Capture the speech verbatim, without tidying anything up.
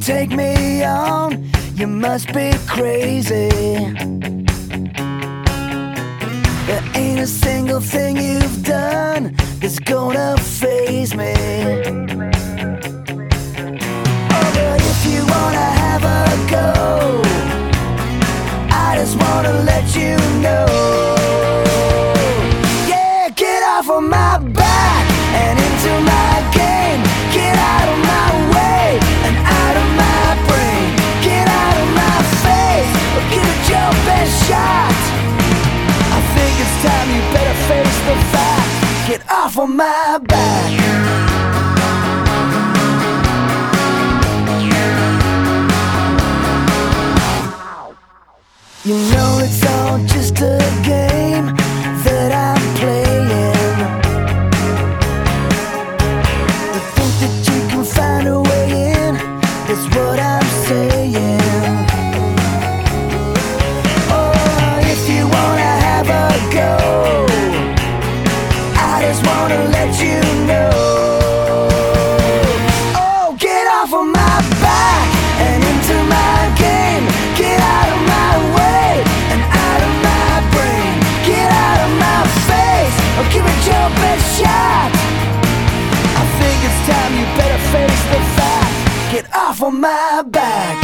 take me on, you must be crazy. There ain't a single thing you've done that's gonna faze me. Oh, but if you wanna have a go, I just wanna let you know. Yeah, get off of my back and into my game. Get out of my way and out of my brain. Get out of my face or give it your best shot. I think it's time you better face the fact. Get off of my back. You know it's all just a game that I'm playing. You think that you can find a way in, that's what I'm saying. Oh, if you wanna have a go, I just wanna let you know. Oh, get off of my back and into my game. Get out of my way and out of my brain. Get out of my face or give it your best shot. I think it's time you better face the fact. Get off of my back.